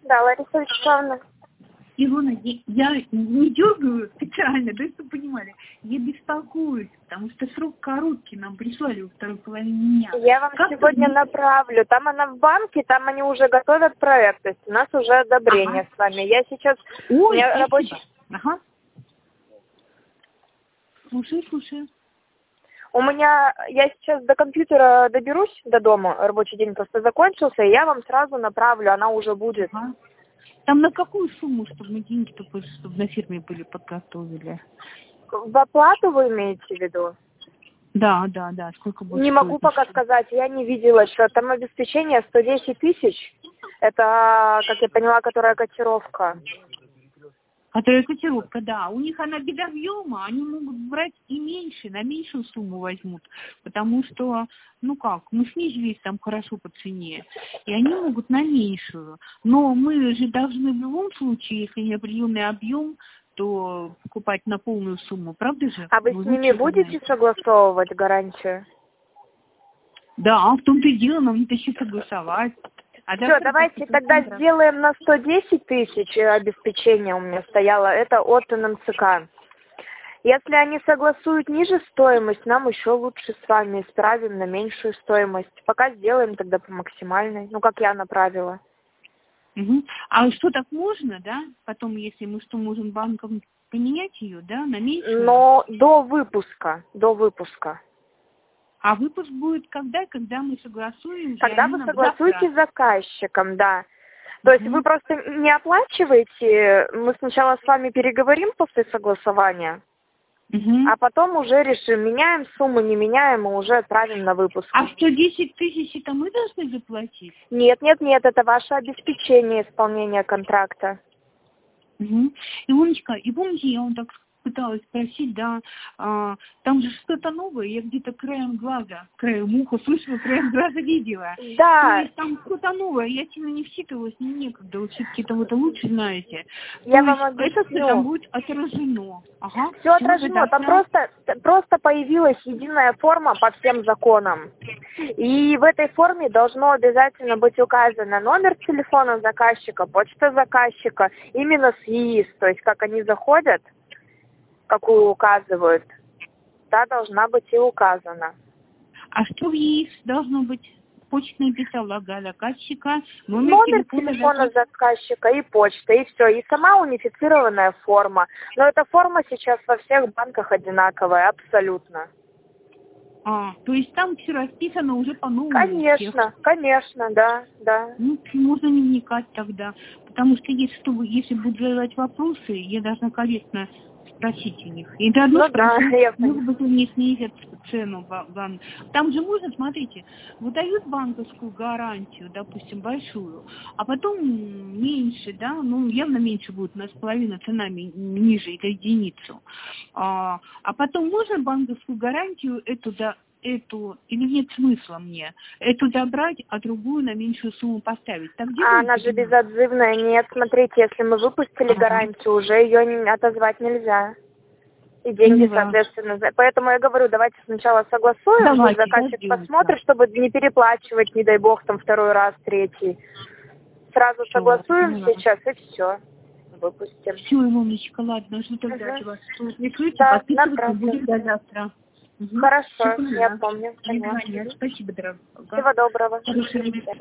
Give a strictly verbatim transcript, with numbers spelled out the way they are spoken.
Да, Лариса Вячеславовна. Илона, я, я не дергаю специально, да, чтобы понимали. Я беспокоюсь, потому что срок короткий, нам прислали во второй половине дня. Я вам Как сегодня ты... направлю. Там она в банке, там они уже готовят проект. То есть у нас уже одобрение ага. с вами. Я сейчас... Ой, у меня спасибо. рабочий... Ага. Слушай, слушай. У меня... Я сейчас до компьютера доберусь, до дома. Рабочий день просто закончился, и я вам сразу направлю. Она уже будет. Ага. Там на какую сумму, чтобы мы деньги-то, чтобы на фирме были, подготовили? В оплату вы имеете в виду? Да, да, да. Сколько будет Не стоить? могу пока сказать, я не видела, что там обеспечение сто десять тысяч. Это, как я поняла, которая котировка. Которая котировка, да. У них она без объема, они могут брать и меньше, на меньшую сумму возьмут. Потому что, ну как, мы снизились там хорошо по цене, и они могут на меньшую. Но мы же должны в любом случае, если неопределенный объем, то покупать на полную сумму, правда же? А вы с ними будете согласовывать гарантию? Да, в том-то и дело, нам это еще согласовать. А Все, давайте тогда сделаем на сто десять тысяч обеспечение у меня стояло. Это от эн эм цэ ка. Если они согласуют ниже стоимость, нам еще лучше с вами исправим на меньшую стоимость. Пока сделаем тогда по максимальной, ну как я направила. Угу. А что, так можно, да? Потом, если мы что, можем банком поменять ее, да, на меньшую? Но до выпуска, до выпуска. А выпуск будет когда? Когда мы согласуем? Когда вы согласуете с заказчиком, да. То есть вы просто не оплачиваете, мы сначала с вами переговорим после согласования, угу. а потом уже решим, меняем сумму, не меняем, мы уже отправим на выпуск. А сто десять тысяч это мы должны заплатить? Нет, нет, нет, это ваше обеспечение исполнения контракта. Угу. Илоночка, и помните, я вам так пыталась спросить, да, а, там же что-то новое, я где-то краем глаза, краем уха слышала, краем глаза видела. Да. То есть там что-то новое, я сильно не вчитывалась, мне некогда, вы все-таки там это лучше знаете. Я То вам есть объясню. это там будет отражено. Ага. Все отражено, там просто, просто появилась единая форма по всем законам. И в этой форме должно обязательно быть указано номер телефона заказчика, почта заказчика, именно с ЕИС, то есть как они заходят, какую указывают, та должна быть и указана. А что в ЕИС должно быть? Почтный каталог заказчика, номер, номер телефона, телефона заказчика и почта, и все. И сама унифицированная форма. Но эта форма сейчас во всех банках одинаковая, абсолютно. А, то есть там все расписано уже по-новому? Конечно, конечно, да, да. Ну, можно не вникать тогда. Потому что если, чтобы, если будут задавать вопросы, я должна корректно спросить у них. И заодно ну, спросить, да, может быть, они снизят цену. Там же можно, смотрите, выдают банковскую гарантию, допустим, большую, а потом меньше, да, ну, явно меньше будет, у нас половина цена ниже, это единицу. А, а потом можно банковскую гарантию эту, да, эту, или нет смысла мне, эту добрать, а другую на меньшую сумму поставить. Так а она же безотзывная. Нет, смотрите, если мы выпустили ага. гарантию, уже ее не, отозвать нельзя. И деньги, да. соответственно. Поэтому я говорю, давайте сначала согласуем, давайте, заказчик да, посмотрит, чтобы не переплачивать, не дай бог, там второй раз, третий. Сразу все, согласуем поняла. Сейчас, и все. Выпустим. Все, Илоночка, ладно, жду тогда угу. вас. Если да, подписываться будет до завтра. Угу. Хорошо, я помню. Спасибо, дорогая. Всего доброго. Хорошего